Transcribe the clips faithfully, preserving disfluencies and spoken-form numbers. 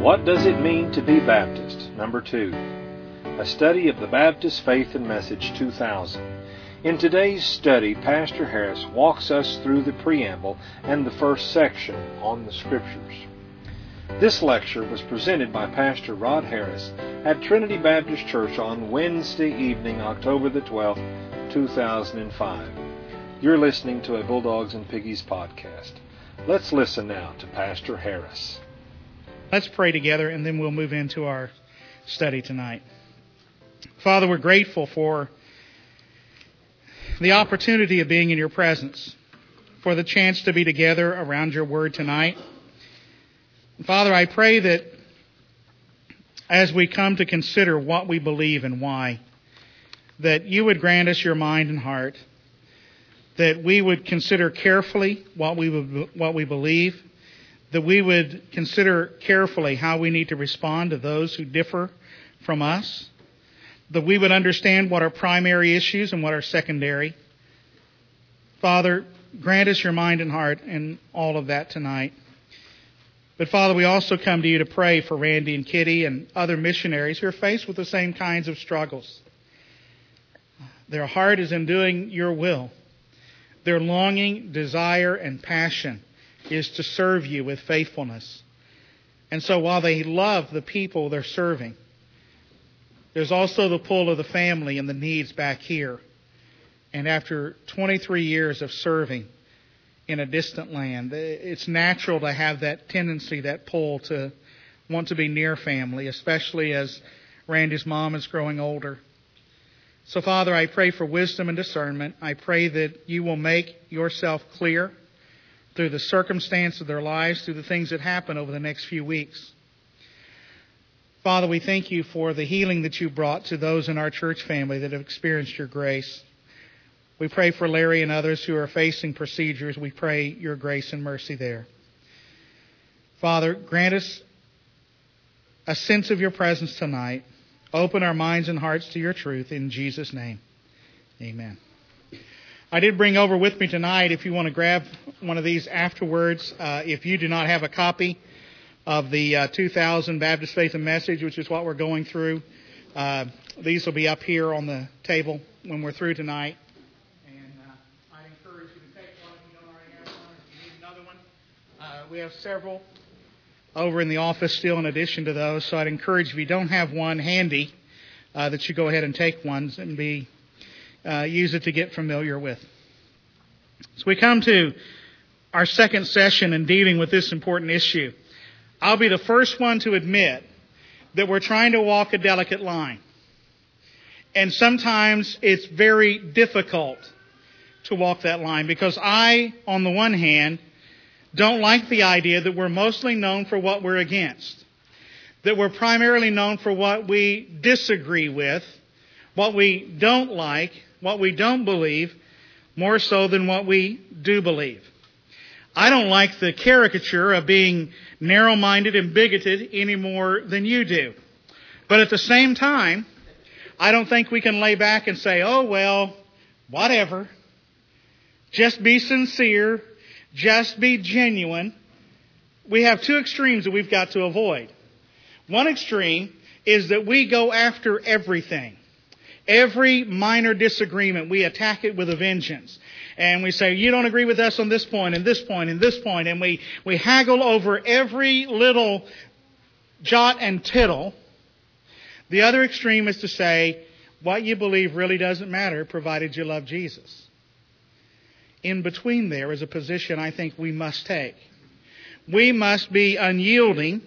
What does it mean to be Baptist? Number two, a study of the Baptist Faith and Message two thousand. In today's study, Pastor Harris walks us through the preamble and the first section on the Scriptures. This lecture was presented by Pastor Rod Harris at Trinity Baptist Church on Wednesday evening, October the twelfth, two thousand five. You're listening to a Bulldogs and Piggies podcast. Let's listen now to Pastor Harris. Let's pray together, and then we'll move into our study tonight. Father, we're grateful for the opportunity of being in your presence, for the chance to be together around your word tonight. Father, I pray that as we come to consider what we believe and why, that you would grant us your mind and heart, that we would consider carefully what we what we believe, that we would consider carefully how we need to respond to those who differ from us, that we would understand what are primary issues and what are secondary. Father, grant us your mind and heart in all of that tonight. But Father, we also come to you to pray for Randy and Kitty and other missionaries who are faced with the same kinds of struggles. Their heart is in doing your will. Their longing, desire, and passion is to serve you with faithfulness. And so while they love the people they're serving, there's also the pull of the family and the needs back here. And after twenty-three years of serving in a distant land, it's natural to have that tendency, that pull to want to be near family, especially as Randy's mom is growing older. So Father, I pray for wisdom and discernment. I pray that you will make yourself clear through the circumstance of their lives, through the things that happen over the next few weeks. Father, we thank you for the healing that you brought to those in our church family that have experienced your grace. We pray for Larry and others who are facing procedures. We pray your grace and mercy there. Father, grant us a sense of your presence tonight. Open our minds and hearts to your truth in Jesus' name. Amen. I did bring over with me tonight, if you want to grab one of these afterwards, uh, if you do not have a copy of the uh, two thousand Baptist Faith and Message, which is what we're going through, uh, these will be up here on the table when we're through tonight. And uh, I encourage you to take one if you don't already have one, if you need another one. Uh, we have several over in the office still in addition to those, so I'd encourage if you don't have one handy, uh, that you go ahead and take one and be Uh, use it to get familiar with. So we come to our second session in dealing with this important issue. I'll be the first one to admit that we're trying to walk a delicate line. And sometimes it's very difficult to walk that line because I, on the one hand, don't like the idea that we're mostly known for what we're against, that we're primarily known for what we disagree with, what we don't like, what we don't believe, more so than what we do believe. I don't like the caricature of being narrow-minded and bigoted any more than you do. But at the same time, I don't think we can lay back and say, oh, well, whatever. Just be sincere. Just be genuine. We have two extremes that we've got to avoid. One extreme is that we go after everything. Every minor disagreement, we attack it with a vengeance. And we say, you don't agree with us on this point, and this point, and this point. And we, we haggle over every little jot and tittle. The other extreme is to say, what you believe really doesn't matter, provided you love Jesus. In between there is a position I think we must take. We must be unyielding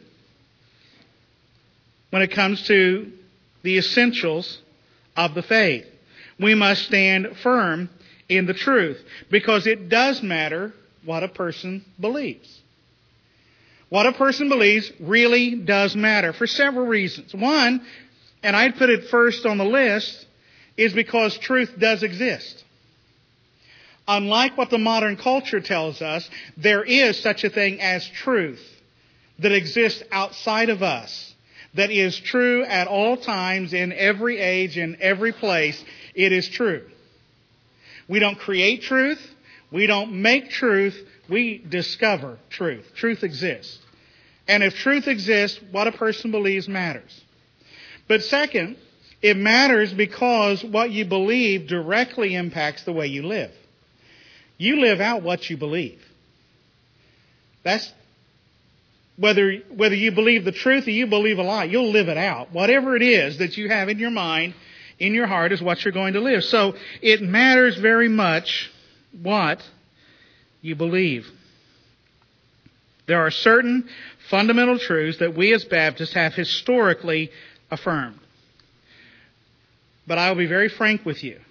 when it comes to the essentials of the faith. We must stand firm in the truth because it does matter what a person believes. What a person believes really does matter for several reasons. One, and I'd put it first on the list, is because truth does exist. Unlike what the modern culture tells us, there is such a thing as truth that exists outside of us. That is true at all times, in every age, in every place. It is true. We don't create truth. We don't make truth. We discover truth. Truth exists. And if truth exists, what a person believes matters. But second, it matters because what you believe directly impacts the way you live. You live out what you believe. That's whether whether you believe the truth or you believe a lie, you'll live it out. Whatever it is that you have in your mind, in your heart, is what you're going to live. So it matters very much what you believe. There are certain fundamental truths that we as Baptists have historically affirmed. But I will be very frank with you.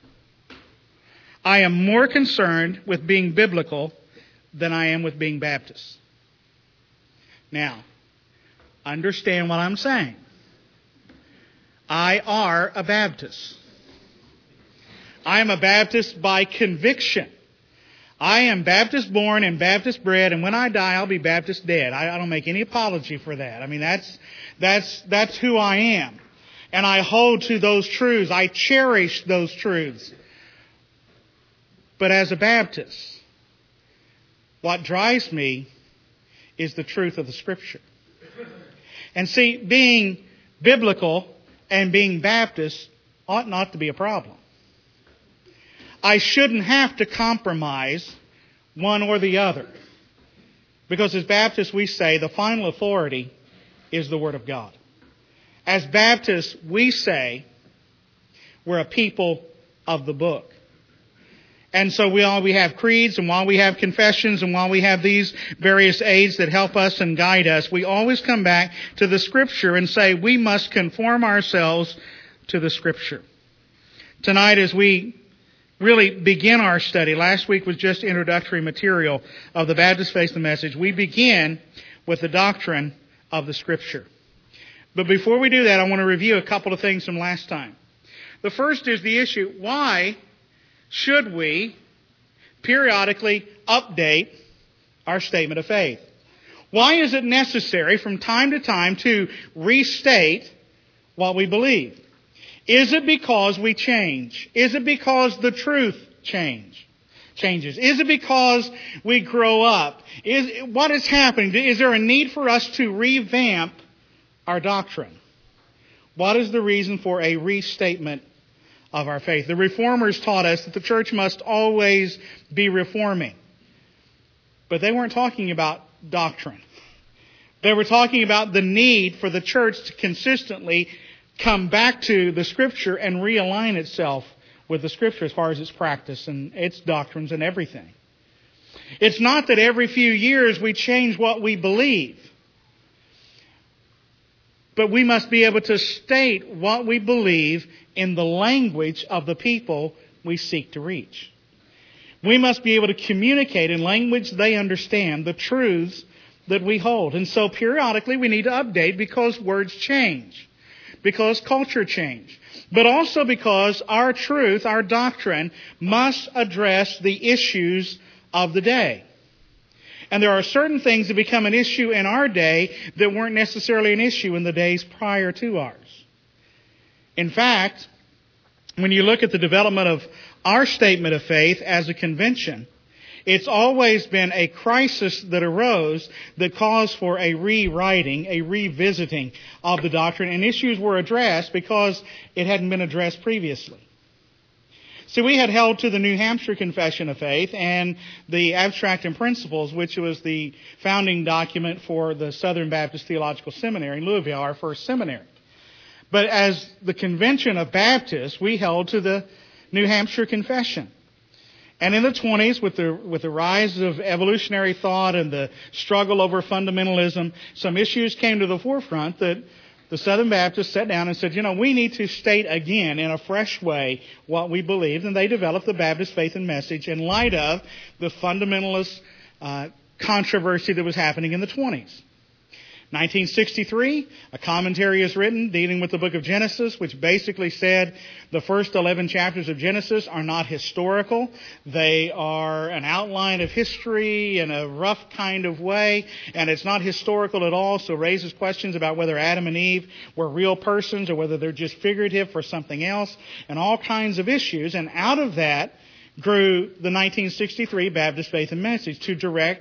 I am more concerned with being biblical than I am with being Baptist. Now, understand what I'm saying. I are a Baptist. I am a Baptist by conviction. I am Baptist born and Baptist bred, and when I die, I'll be Baptist dead. I, I don't make any apology for that. I mean, that's that's that's who I am. And I hold to those truths. I cherish those truths. But as a Baptist, what drives me is the truth of the Scripture. And see, being biblical and being Baptist ought not to be a problem. I shouldn't have to compromise one or the other. Because as Baptists, we say the final authority is the Word of God. As Baptists, we say we're a people of the book. And so we all we have creeds, and while we have confessions, and while we have these various aids that help us and guide us, we always come back to the Scripture and say we must conform ourselves to the Scripture. Tonight, as we really begin our study, last week was just introductory material of the Baptist Faith and Message. We begin with the doctrine of the Scripture. But before we do that, I want to review a couple of things from last time. The first is the issue, why should we periodically update our statement of faith? Why is it necessary from time to time to restate what we believe? Is it because we change? Is it because the truth change, changes? Is it because we grow up? Is, what is happening? Is there a need for us to revamp our doctrine? What is the reason for a restatement of our faith? The Reformers taught us that the church must always be reforming. But they weren't talking about doctrine. They were talking about the need for the church to consistently come back to the Scripture and realign itself with the Scripture as far as its practice and its doctrines and everything. It's not that every few years we change what we believe. But we must be able to state what we believe in the language of the people we seek to reach. We must be able to communicate in language they understand the truths that we hold. And so periodically we need to update because words change, because culture changes, but also because our truth, our doctrine, must address the issues of the day. And there are certain things that become an issue in our day that weren't necessarily an issue in the days prior to ours. In fact, when you look at the development of our statement of faith as a convention, it's always been a crisis that arose that caused for a rewriting, a revisiting of the doctrine, and issues were addressed because it hadn't been addressed previously. So we had held to the New Hampshire Confession of Faith and the Abstract and Principles, which was the founding document for the Southern Baptist Theological Seminary in Louisville, our first seminary. But as the Convention of Baptists, we held to the New Hampshire Confession. And in the twenties, with the with the rise of evolutionary thought and the struggle over fundamentalism, some issues came to the forefront that the Southern Baptists sat down and said, you know, we need to state again in a fresh way what we believed. And they developed the Baptist Faith and Message in light of the fundamentalist uh, controversy that was happening in the twenties. nineteen sixty-three, a commentary is written dealing with the book of Genesis, which basically said the first eleven chapters of Genesis are not historical. They are an outline of history in a rough kind of way, and it's not historical at all, so raises questions about whether Adam and Eve were real persons or whether they're just figurative for something else, and all kinds of issues. And out of that grew the nineteen sixty-three Baptist Faith and Message to direct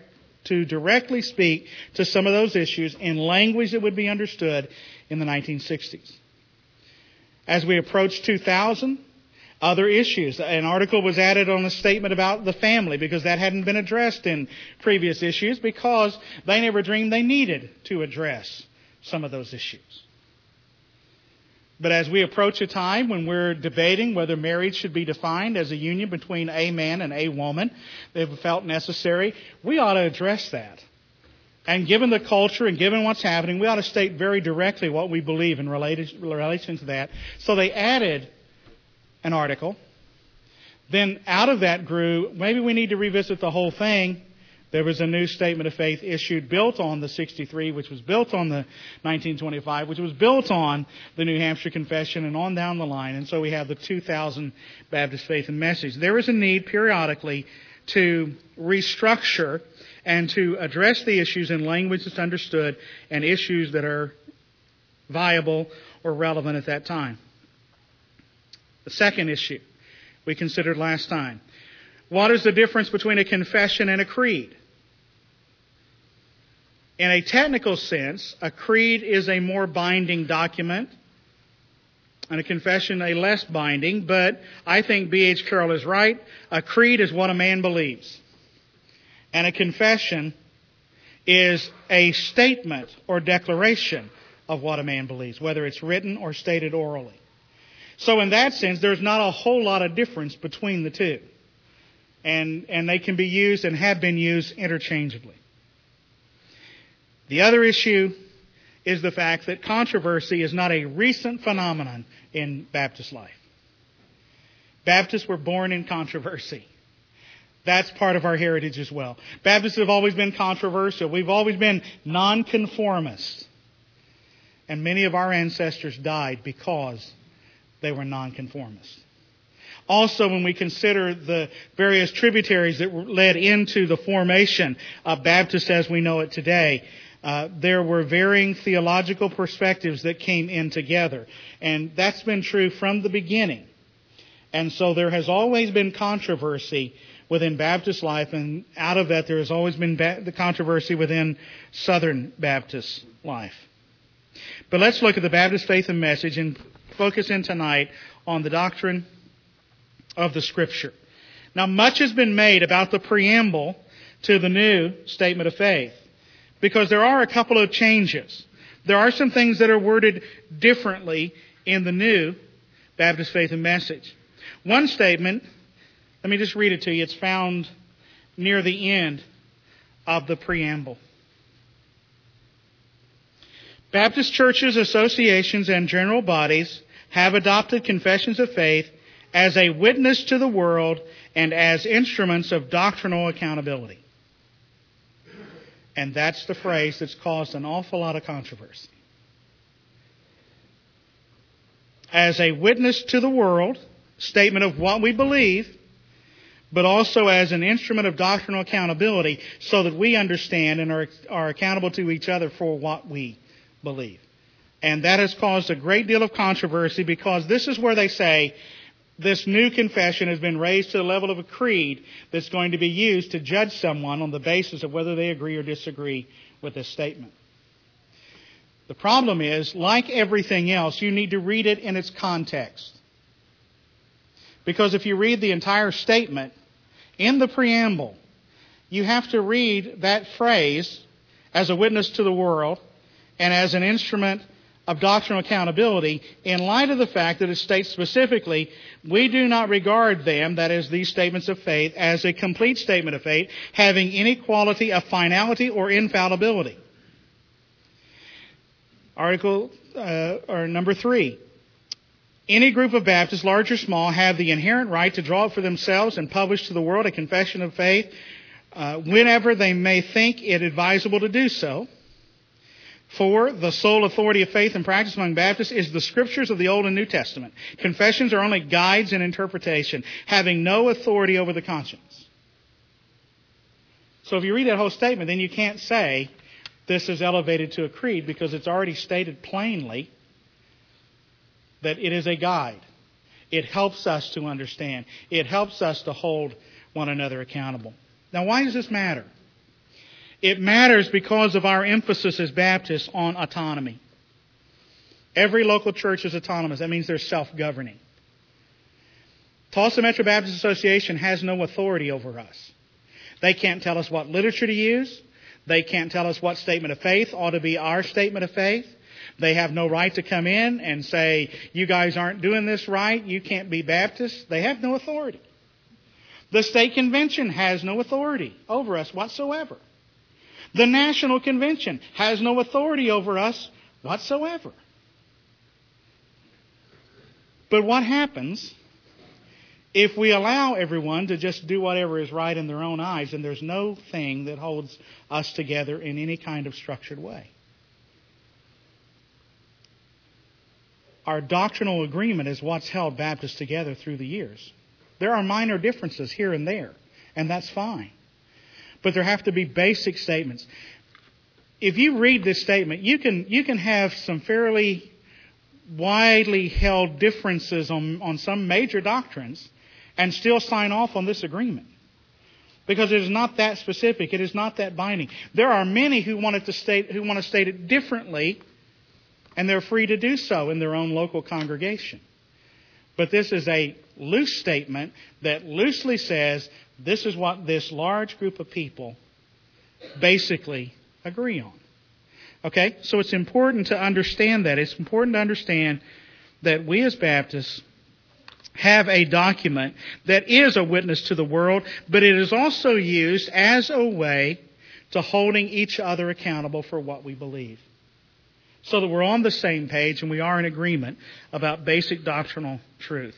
to directly speak to some of those issues in language that would be understood in the nineteen sixties. As we approach two thousand, other issues. An article was added on a statement about the family because that hadn't been addressed in previous issues because they never dreamed they needed to address some of those issues. But as we approach a time when we're debating whether marriage should be defined as a union between a man and a woman, they've felt necessary, we ought to address that. And given the culture and given what's happening, we ought to state very directly what we believe in relation to that. So they added an article. Then out of that grew, maybe we need to revisit the whole thing. There was a new statement of faith issued built on the sixty-three, which was built on the nineteen twenty-five, which was built on the New Hampshire Confession and on down the line. And so we have the two thousand Baptist Faith and Message. There is a need periodically to restructure and to address the issues in language that's understood and issues that are viable or relevant at that time. The second issue we considered last time. What is the difference between a confession and a creed? In a technical sense, a creed is a more binding document and a confession a less binding, but I think B H Carroll is right. A creed is what a man believes. And a confession is a statement or declaration of what a man believes, whether it's written or stated orally. So in that sense, there's not a whole lot of difference between the two. And, and they can be used and have been used interchangeably. The other issue is the fact that controversy is not a recent phenomenon in Baptist life. Baptists were born in controversy. That's part of our heritage as well. Baptists have always been controversial. We've always been nonconformists. And many of our ancestors died because they were nonconformists. Also, when we consider the various tributaries that led into the formation of Baptists as we know it today, uh, there were varying theological perspectives that came in together. And that's been true from the beginning. And so there has always been controversy within Baptist life, and out of that there has always been ba- the controversy within Southern Baptist life. But let's look at the Baptist Faith and Message and focus in tonight on the doctrine of the Scripture. Now, much has been made about the preamble to the new Statement of Faith, because there are a couple of changes. There are some things that are worded differently in the new Baptist Faith and Message. One statement, let me just read it to you. It's found near the end of the preamble. Baptist churches, associations, and general bodies have adopted confessions of faith as a witness to the world and as instruments of doctrinal accountability. And that's the phrase that's caused an awful lot of controversy. As a witness to the world, statement of what we believe, but also as an instrument of doctrinal accountability so that we understand and are, are accountable to each other for what we believe. And that has caused a great deal of controversy because this is where they say this new confession has been raised to the level of a creed that's going to be used to judge someone on the basis of whether they agree or disagree with this statement. The problem is, like everything else, you need to read it in its context. Because if you read the entire statement in the preamble, you have to read that phrase as a witness to the world and as an instrument of doctrinal accountability in light of the fact that it states specifically, we do not regard them, that is these statements of faith, as a complete statement of faith, having any quality of finality or infallibility. Article, uh, or number three. Any group of Baptists, large or small, have the inherent right to draw up for themselves and publish to the world a confession of faith uh, whenever they may think it advisable to do so. Four, the sole authority of faith and practice among Baptists is the Scriptures of the Old and New Testament. Confessions are only guides in interpretation, having no authority over the conscience. So if you read that whole statement, then you can't say this is elevated to a creed because it's already stated plainly that it is a guide. It helps us to understand. It helps us to hold one another accountable. Now, why does this matter? It matters because of our emphasis as Baptists on autonomy. Every local church is autonomous. That means they're self-governing. Tulsa Metro Baptist Association has no authority over us. They can't tell us what literature to use. They can't tell us what statement of faith ought to be our statement of faith. They have no right to come in and say, you guys aren't doing this right, you can't be Baptists. They have no authority. The state convention has no authority over us whatsoever. The national convention has no authority over us whatsoever. But what happens if we allow everyone to just do whatever is right in their own eyes, and there's no thing that holds us together in any kind of structured way? Our doctrinal agreement is what's held Baptists together through the years. There are minor differences here and there, and that's fine. But there have to be basic statements. If you read this statement, you can you can have some fairly widely held differences on, on some major doctrines and still sign off on this agreement. Because it is not that specific. It is not that binding. There are many who want it to state who want to state it differently, and they're free to do so in their own local congregation. But this is a loose statement that loosely says this is what this large group of people basically agree on. Okay? So it's important to understand that. It's important to understand that we as Baptists have a document that is a witness to the world, but it is also used as a way to holding each other accountable for what we believe. So that we're on the same page and we are in agreement about basic doctrinal truth.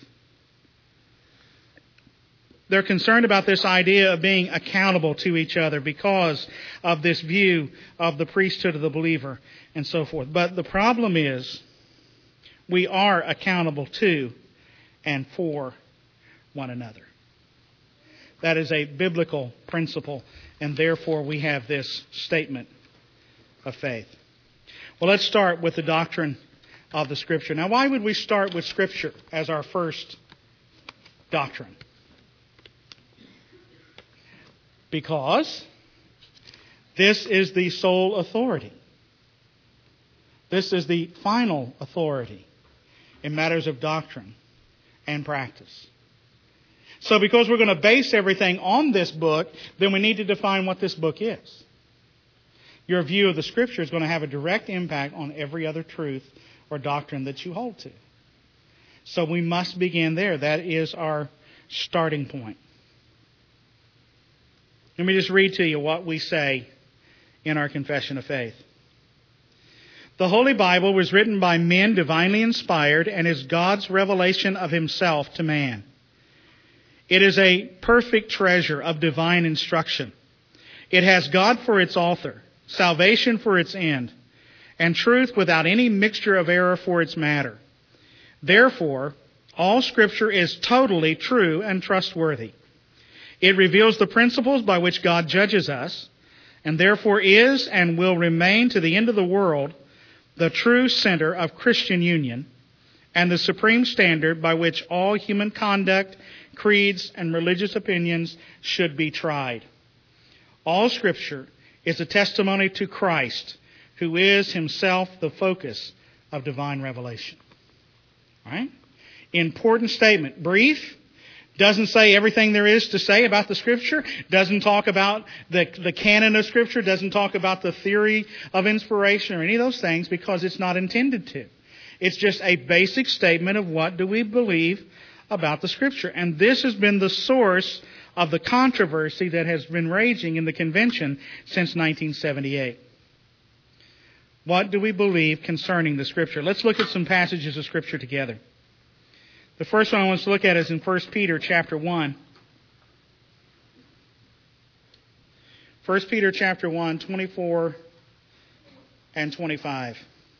They're concerned about this idea of being accountable to each other because of this view of the priesthood of the believer and so forth. But the problem is we are accountable to and for one another. That is a biblical principle, and therefore we have this statement of faith. Well, let's start with the doctrine of the Scripture. Now, why would we start with Scripture as our first doctrine? Because this is the sole authority. This is the final authority in matters of doctrine and practice. So because we're going to base everything on this book, then we need to define what this book is. Your view of the Scripture is going to have a direct impact on every other truth or doctrine that you hold to. So we must begin there. That is our starting point. Let me just read to you what we say in our confession of faith. The Holy Bible was written by men divinely inspired and is God's revelation of Himself to man. It is a perfect treasure of divine instruction. It has God for its author, salvation for its end, and truth without any mixture of error for its matter. Therefore, all Scripture is totally true and trustworthy. It reveals the principles by which God judges us, and therefore is and will remain to the end of the world the true center of Christian union and the supreme standard by which all human conduct, creeds, and religious opinions should be tried. All Scripture is a testimony to Christ, who is Himself the focus of divine revelation. All right? Important statement. Brief. Doesn't say everything there is to say about the Scripture. Doesn't talk about the, the canon of Scripture. Doesn't talk about the theory of inspiration or any of those things because it's not intended to. It's just a basic statement of what do we believe about the Scripture. And this has been the source of the controversy that has been raging in the convention since nineteen seventy-eight. What do we believe concerning the Scripture? Let's look at some passages of Scripture together. The first one I want us to look at is in First Peter chapter one. First Peter chapter one, twenty-four and twenty-five.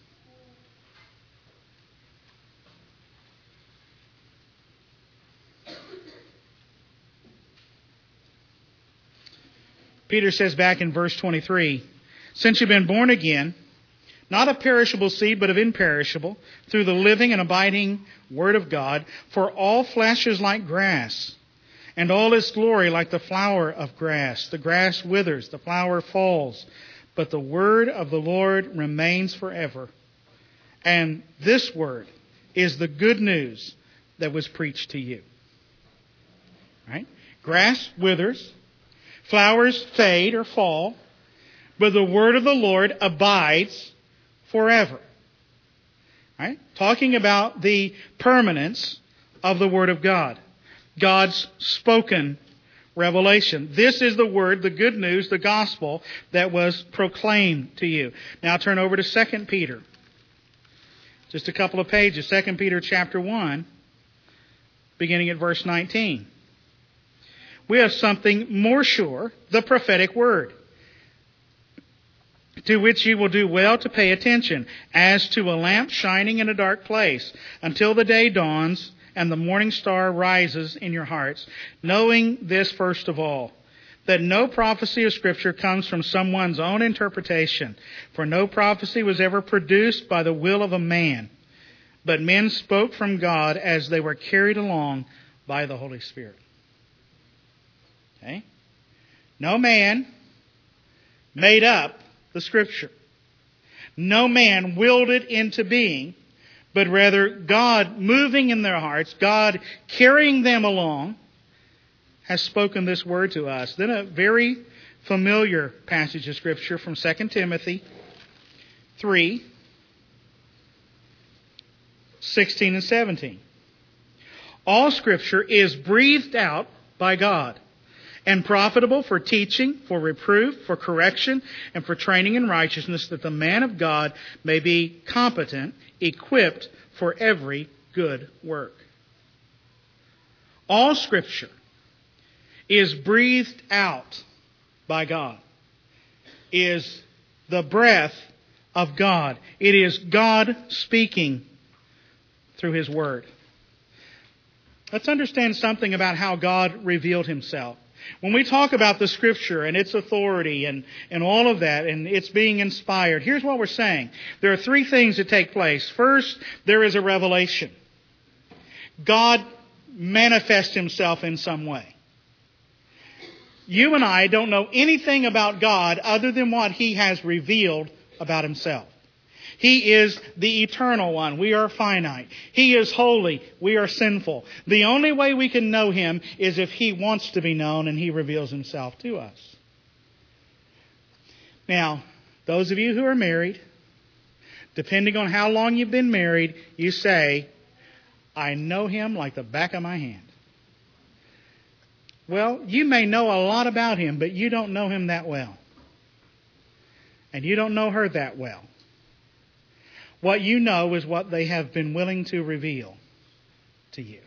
Peter says back in verse twenty-three, since you've been born again, not of perishable seed, but of imperishable, through the living and abiding Word of God. For all flesh is like grass, and all its glory like the flower of grass. The grass withers, the flower falls, but the word of the Lord remains forever. And this word is the good news that was preached to you. Right? Grass withers, flowers fade or fall, but the word of the Lord abides forever. Right? Talking about the permanence of the Word of God. God's spoken revelation. This is the Word, the good news, the gospel that was proclaimed to you. Now turn over to Second Peter. Just a couple of pages. Second Peter chapter one, beginning at verse nineteen. We have something more sure, the prophetic word, to which you will do well to pay attention, as to a lamp shining in a dark place, until the day dawns and the morning star rises in your hearts, knowing this first of all, that no prophecy of Scripture comes from someone's own interpretation, for no prophecy was ever produced by the will of a man, but men spoke from God as they were carried along by the Holy Spirit. Okay? No man made up the Scripture. No man willed it into being, but rather God moving in their hearts, God carrying them along, has spoken this word to us. Then a very familiar passage of Scripture from Second Timothy three, sixteen and seventeen. All Scripture is breathed out by God, and profitable for teaching, for reproof, for correction, and for training in righteousness, that the man of God may be competent, equipped for every good work. All Scripture is breathed out by God, is the breath of God. It is God speaking through His Word. Let's understand something about how God revealed Himself. When we talk about the Scripture and its authority and, and all of that and it's being inspired, here's what we're saying. There are three things that take place. First, there is a revelation. God manifests Himself in some way. You and I don't know anything about God other than what He has revealed about Himself. He is the eternal one. We are finite. He is holy. We are sinful. The only way we can know Him is if He wants to be known and He reveals Himself to us. Now, those of you who are married, depending on how long you've been married, you say, I know Him like the back of my hand. Well, you may know a lot about Him, but you don't know Him that well. And you don't know her that well. What you know is what they have been willing to reveal to you.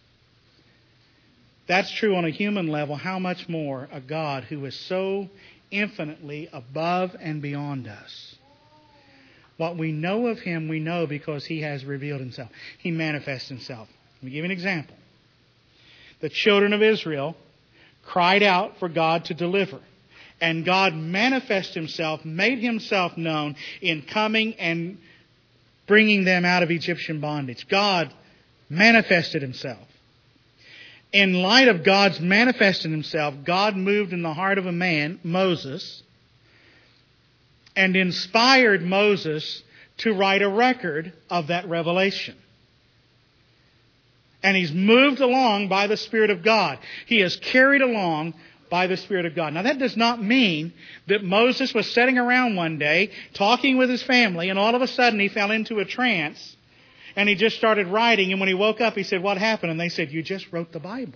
That's true on a human level. How much more a God who is so infinitely above and beyond us. What we know of Him, we know because He has revealed Himself. He manifests Himself. Let me give you an example. The children of Israel cried out for God to deliver. And God manifested Himself, made Himself known in coming and bringing them out of Egyptian bondage. God manifested Himself. In light of God's manifesting Himself, God moved in the heart of a man, Moses, and inspired Moses to write a record of that revelation. And he's moved along by the Spirit of God. He is carried along by the Spirit of God. Now that does not mean that Moses was sitting around one day talking with his family and all of a sudden he fell into a trance and he just started writing, and when he woke up he said, what happened? And they said, you just wrote the Bible.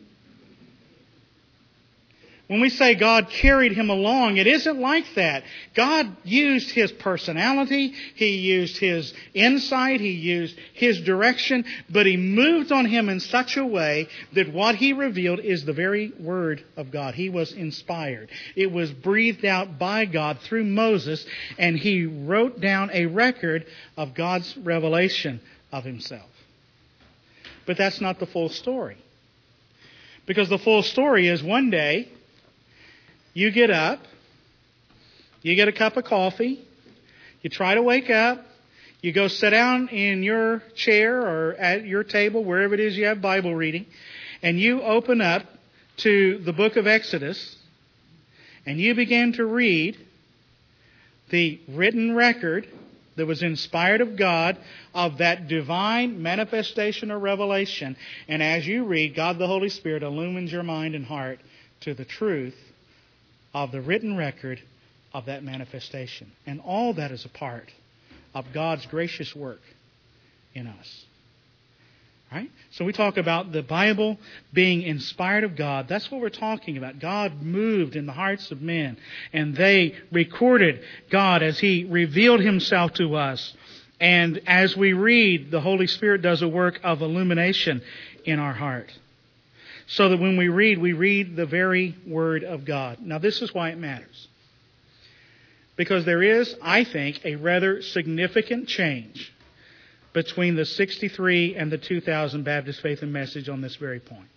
When we say God carried him along, it isn't like that. God used His personality, He used His insight, He used His direction, but He moved on him in such a way that what He revealed is the very Word of God. He was inspired. It was breathed out by God through Moses, and He wrote down a record of God's revelation of Himself. But that's not the full story. Because the full story is one day, you get up, you get a cup of coffee, you try to wake up, you go sit down in your chair or at your table, wherever it is you have Bible reading, and you open up to the book of Exodus and you began to read the written record that was inspired of God of that divine manifestation or revelation, and as you read, God the Holy Spirit illumines your mind and heart to the truth of the written record of that manifestation. And all that is a part of God's gracious work in us. Right? So we talk about the Bible being inspired of God. That's what we're talking about. God moved in the hearts of men, and they recorded God as He revealed Himself to us. And as we read, the Holy Spirit does a work of illumination in our heart. So that when we read, we read the very Word of God. Now this is why it matters. Because there is, I think, a rather significant change between the sixty-three and the two thousand Baptist Faith and Message on this very point.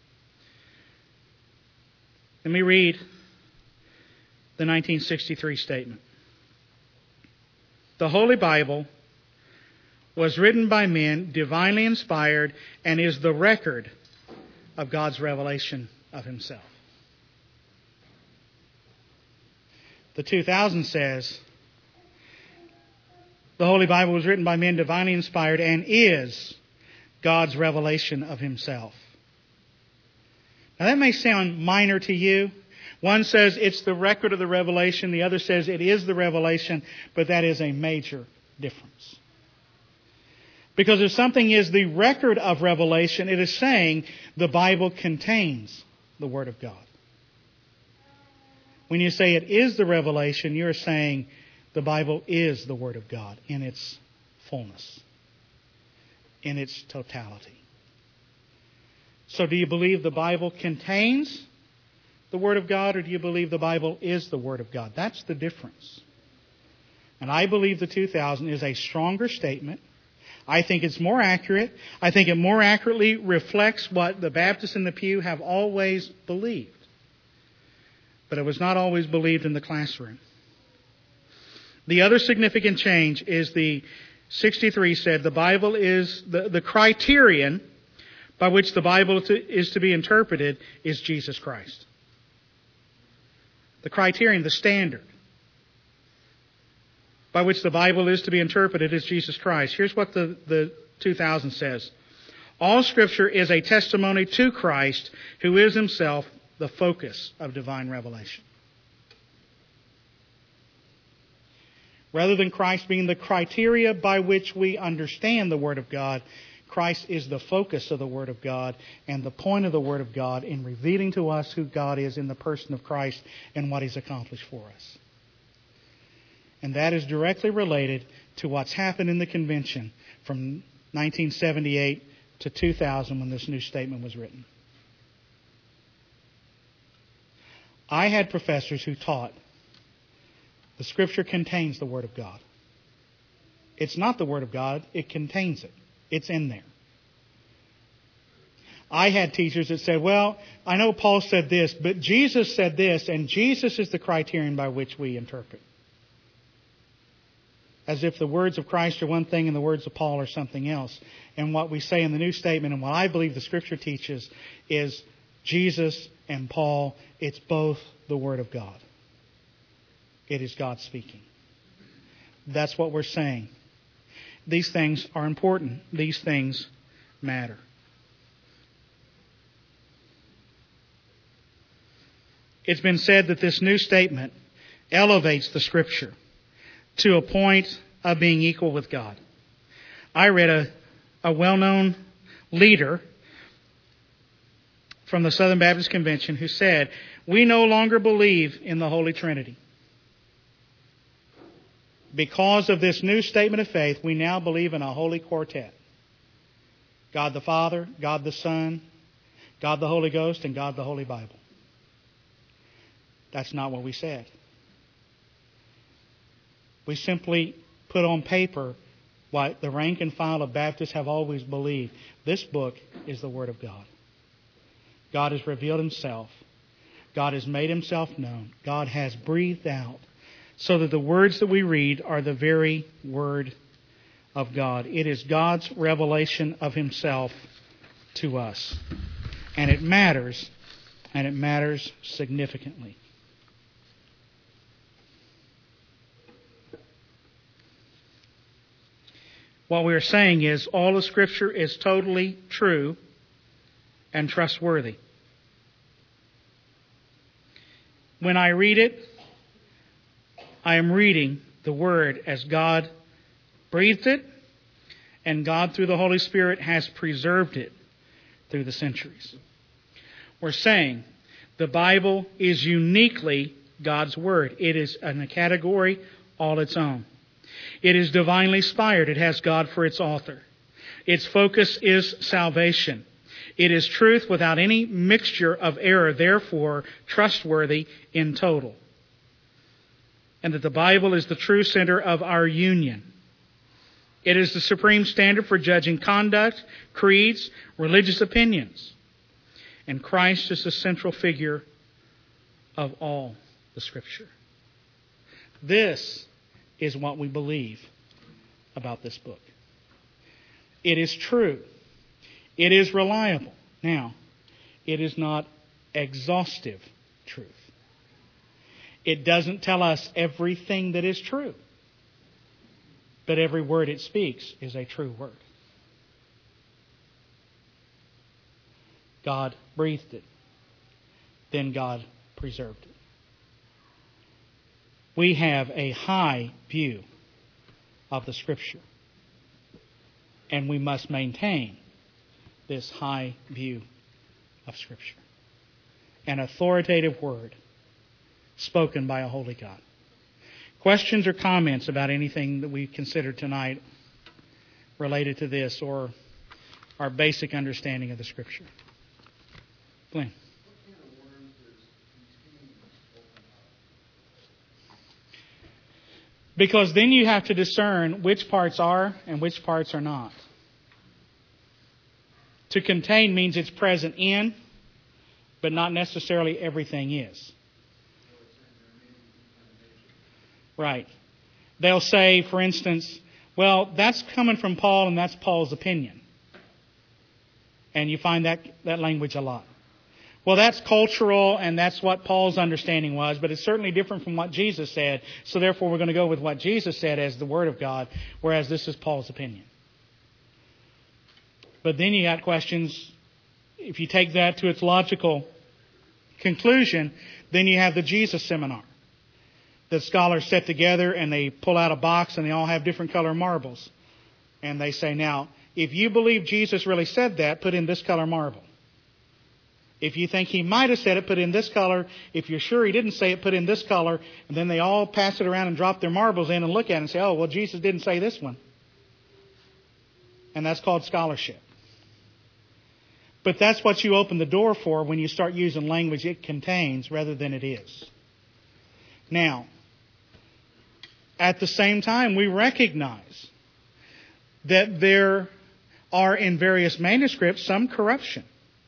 Let me read the nineteen sixty-three statement. The Holy Bible was written by men, divinely inspired, and is the record of God's revelation of Himself. The two thousand says, the Holy Bible was written by men, divinely inspired, and is God's revelation of Himself. Now that may sound minor to you. One says it's the record of the revelation. The other says it is the revelation. But that is a major difference. Because if something is the record of revelation, it is saying the Bible contains the Word of God. When you say it is the revelation, you're saying the Bible is the Word of God in its fullness, in its totality. So do you believe the Bible contains the Word of God, or do you believe the Bible is the Word of God? That's the difference. And I believe the two thousand is a stronger statement. I think it's more accurate. I think it more accurately reflects what the Baptists in the pew have always believed. But it was not always believed in the classroom. The other significant change is the sixty-three said the Bible is the, the criterion by which the Bible to, is to be interpreted is Jesus Christ. The criterion, the standard by which the Bible is to be interpreted is Jesus Christ. Here's what the, the two thousand says. All Scripture is a testimony to Christ, who is Himself the focus of divine revelation. Rather than Christ being the criteria by which we understand the Word of God, Christ is the focus of the Word of God and the point of the Word of God in revealing to us who God is in the person of Christ and what He's accomplished for us. And that is directly related to what's happened in the convention from nineteen seventy-eight to two thousand when this new statement was written. I had professors who taught the Scripture contains the Word of God. It's not the Word of God, it contains it. It's in there. I had teachers that said, well, I know Paul said this, but Jesus said this, and Jesus is the criterion by which we interpret. As if the words of Christ are one thing and the words of Paul are something else. And what we say in the New Statement, and what I believe the Scripture teaches, is Jesus and Paul, it's both the Word of God. It is God speaking. That's what we're saying. These things are important. These things matter. It's been said that this new statement elevates the Scripture to a point of being equal with God. I read a, a well-known leader from the Southern Baptist Convention who said, we no longer believe in the Holy Trinity. Because of this new statement of faith, we now believe in a holy quartet. God the Father, God the Son, God the Holy Ghost, and God the Holy Bible. That's not what we said. We simply put on paper what the rank and file of Baptists have always believed. This book is the Word of God. God has revealed Himself. God has made Himself known. God has breathed out so that the words that we read are the very Word of God. It is God's revelation of Himself to us. And it matters And it matters significantly. What we are saying is all of Scripture is totally true and trustworthy. When I read it, I am reading the Word as God breathed it, and God through the Holy Spirit has preserved it through the centuries. We're saying the Bible is uniquely God's Word. It is in a category all its own. It is divinely inspired. It has God for its author. Its focus is salvation. It is truth without any mixture of error, therefore trustworthy in total. And that the Bible is the true center of our union. It is the supreme standard for judging conduct, creeds, religious opinions. And Christ is the central figure of all the Scripture. This is what we believe about this book. It is true. It is reliable. Now, it is not exhaustive truth. It doesn't tell us everything that is true. But every word it speaks is a true word. God breathed it. Then God preserved it. We have a high view of the Scripture. And we must maintain this high view of Scripture. An authoritative word spoken by a holy God. Questions or comments about anything that we considered tonight related to this or our basic understanding of the Scripture? Glenn. Because then you have to discern which parts are and which parts are not. To contain means it's present in, but not necessarily everything is. Right. They'll say, for instance, well, that's coming from Paul and that's Paul's opinion. And you find that, that language a lot. Well, that's cultural and that's what Paul's understanding was, but it's certainly different from what Jesus said. So therefore we're going to go with what Jesus said as the Word of God, whereas this is Paul's opinion. But then you got questions. If you take that to its logical conclusion, then you have the Jesus seminar that scholars set together and they pull out a box and they all have different color marbles. And they say, now, if you believe Jesus really said that, put in this color marble. If you think he might have said it, put in this color. If you're sure he didn't say it, put in this color. And then they all pass it around and drop their marbles in and look at it and say, oh, well, Jesus didn't say this one. And that's called scholarship. But that's what you open the door for when you start using language it contains rather than it is. Now, at the same time, we recognize that there are in various manuscripts some corruption.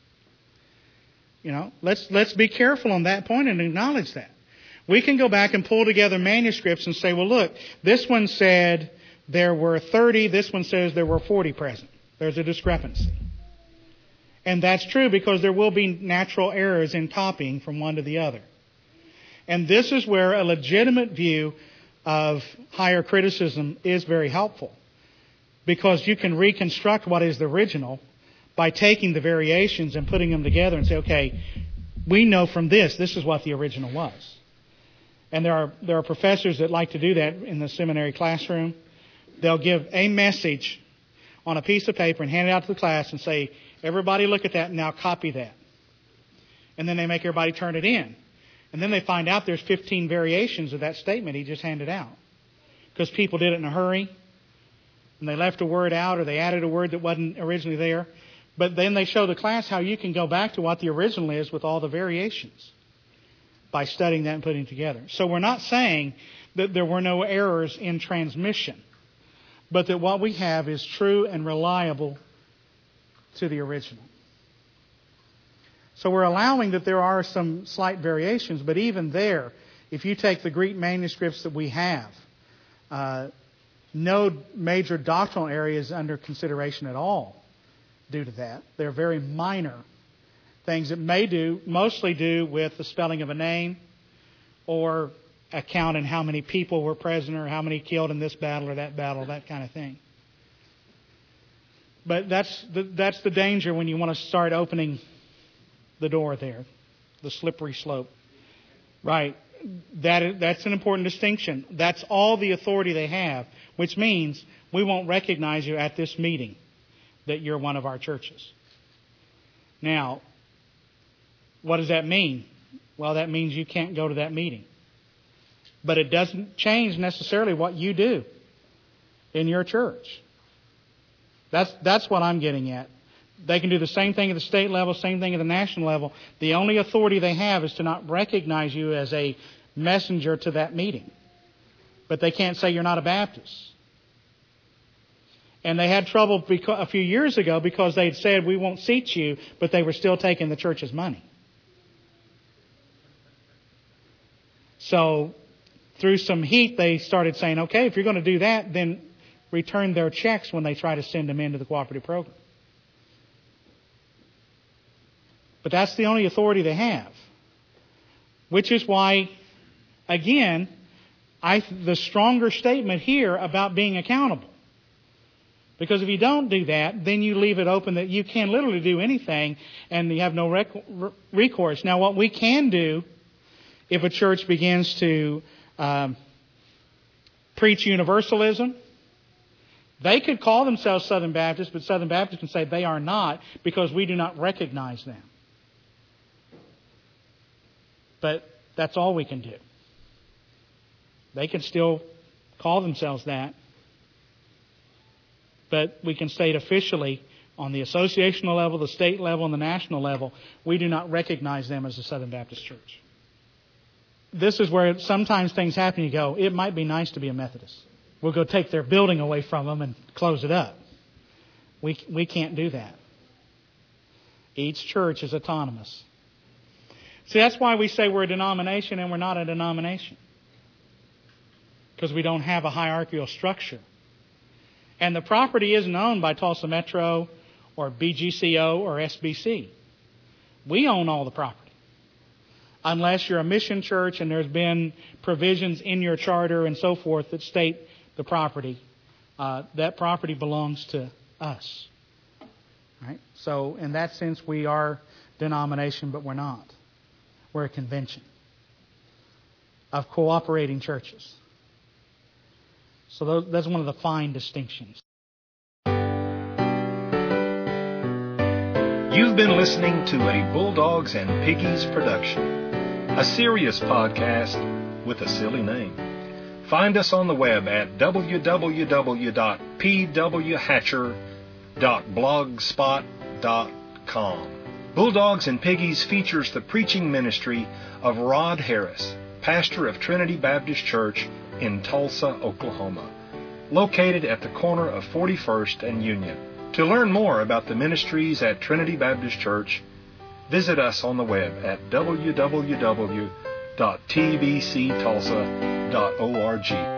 You know, let's let's be careful on that point and acknowledge that. We can go back and pull together manuscripts and say, well, look, this one said there were thirty, this one says there were forty present. There's a discrepancy. And that's true because there will be natural errors in copying from one to the other. And this is where a legitimate view of higher criticism is very helpful. Because you can reconstruct what is the original by taking the variations and putting them together and say, okay, we know from this, this is what the original was. And there are there are professors that like to do that in the seminary classroom. They'll give a message on a piece of paper and hand it out to the class and say, everybody look at that and now copy that. And then they make everybody turn it in. And then they find out there's fifteen variations of that statement he just handed out. Because people did it in a hurry. And they left a word out or they added a word that wasn't originally there. But then they show the class how you can go back to what the original is with all the variations by studying that and putting it together. So we're not saying that there were no errors in transmission, but that what we have is true and reliable to the original. So we're allowing that there are some slight variations, but even there, if you take the Greek manuscripts that we have, uh, no major doctrinal areas under consideration at all due to that. They're very minor things that may do, mostly do with the spelling of a name or a count in how many people were present or how many killed in this battle or that battle, that kind of thing. But that's the, that's the danger when you want to start opening the door there, the slippery slope. Right. That is, that's an important distinction. That's all the authority they have, which means we won't recognize you at this meeting that you're one of our churches. Now, what does that mean? Well, that means you can't go to that meeting. But it doesn't change necessarily what you do in your church. That's that's what I'm getting at. They can do the same thing at the state level, same thing at the national level. The only authority they have is to not recognize you as a messenger to that meeting. But they can't say you're not a Baptist. And they had trouble a few years ago because they had said, we won't seat you, but they were still taking the church's money. So through some heat, they started saying, okay, if you're going to do that, then return their checks when they try to send them into the cooperative program. But that's the only authority they have. Which is why, again, I the stronger statement here about being accountable. Because if you don't do that, then you leave it open that you can literally do anything and you have no rec- recourse. Now, what we can do if a church begins to um, preach universalism, they could call themselves Southern Baptists, but Southern Baptists can say they are not because we do not recognize them. But that's all we can do. They can still call themselves that. But we can state officially on the associational level, the state level, and the national level, we do not recognize them as a Southern Baptist church. This is where sometimes things happen. You go, it might be nice to be a Methodist. We'll go take their building away from them and close it up. We we can't do that. Each church is autonomous. See, that's why we say we're a denomination and we're not a denomination. Because we don't have a hierarchical structure. And the property isn't owned by Tulsa Metro or B G C O or S B C. We own all the property. Unless you're a mission church and there's been provisions in your charter and so forth that state the property. Uh, that property belongs to us. Right? So in that sense, we are denomination, but we're not. We're a convention of cooperating churches. So those, that's one of the fine distinctions. You've been listening to a Bulldogs and Piggies production, a serious podcast with a silly name. Find us on the web at w w w dot p w hatcher dot blogspot dot com. Bulldogs and Piggies features the preaching ministry of Rod Harris, pastor of Trinity Baptist Church in Tulsa, Oklahoma, located at the corner of forty-first and Union. To learn more about the ministries at Trinity Baptist Church, visit us on the web at w w w dot t b c tulsa dot org.